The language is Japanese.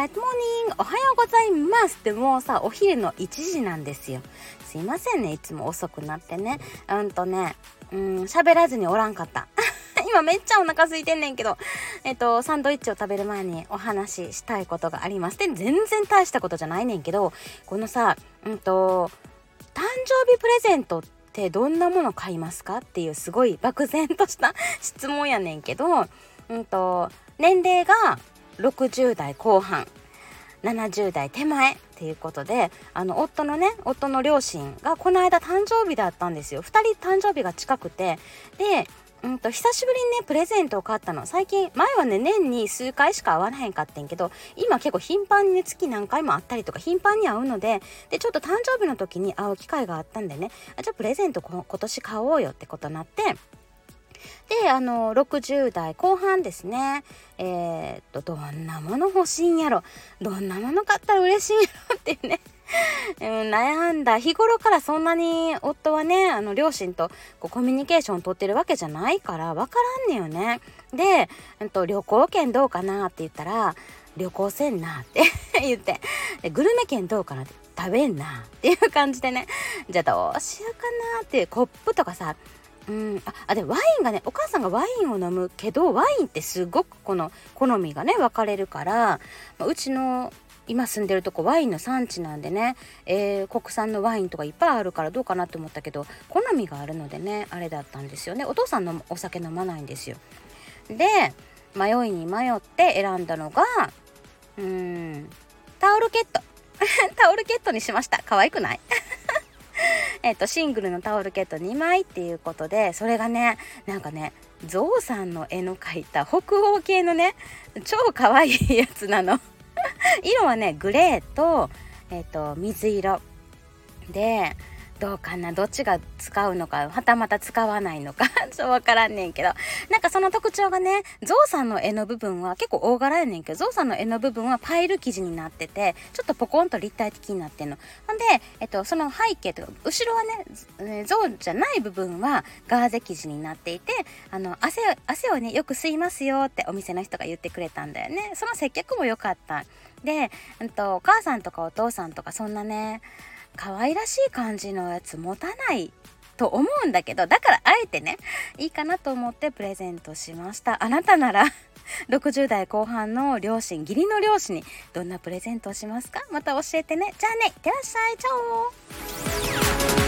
ライトモーニング、おはようございますってもうさお昼の1時なんですよ。すいませんね、いつも遅くなってね。喋らずにおらんかった今めっちゃお腹空いてんねんけど、サンドイッチを食べる前にお話ししたいことがあります。で全然大したことじゃないねんけど、このさ誕生日プレゼントってどんなもの買いますかっていうすごい漠然とした質問やねんけど、年齢が60代後半70代手前っていうことで、夫の両親がこの間誕生日だったんですよ。2人誕生日が近くて、で久しぶりにねプレゼントを買ったの。最近前はね年に数回しか会わなへんかってんけど、今結構頻繁にね月何回も会ったりとか頻繁に会うので、ちょっと誕生日の時に会う機会があったんでね、じゃあプレゼント今年買おうよってことになって、で60代後半ですね。どんなもの欲しいんやろ、どんなもの買ったら嬉しいんやろっていうね悩んだ。日頃からそんなに夫はね両親とコミュニケーション取ってるわけじゃないから分からんねよね。で、旅行券どうかなって言ったら、旅行せんなって言って、でグルメ券どうかなって、食べんなっていう感じでね、じゃあどうしようかなっていう、コップとかさ、でワインがね、お母さんがワインを飲むけど、ワインってすごくこの好みがね分かれるから、うちの今住んでるとこワインの産地なんでね、国産のワインとかいっぱいあるからどうかなと思ったけど、好みがあるのでねあれだったんですよね。お父さんのお酒飲まないんですよ。で迷いに迷って選んだのがタオルケットタオルケットにしました。可愛くないシングルのタオルケット2枚っていうことで、それがねなんかねゾウさんの絵の描いた北欧系のね超可愛いやつなの色はねグレーと、水色で、どうかな、どっちが使うのかはたまた使わないのかちょっとわからんねんけど、なんかその特徴がね、ゾウさんの絵の部分は結構大柄やねんけど、ゾウさんの絵の部分はパイル生地になってて、ちょっとポコンと立体的になってんの。ほんで、その背景とか後ろはね、ゾウじゃない部分はガーゼ生地になっていて、汗をねよく吸いますよってお店の人が言ってくれたんだよね。その接客も良かった。で、お母さんとかお父さんとかそんなね可愛らしい感じのやつ持たないと思うんだけど、だからあえてねいいかなと思ってプレゼントしました。あなたなら60代後半の両親、義理の両親にどんなプレゼントをしますか？また教えてね。じゃあね、いってらっしゃい。チャオ。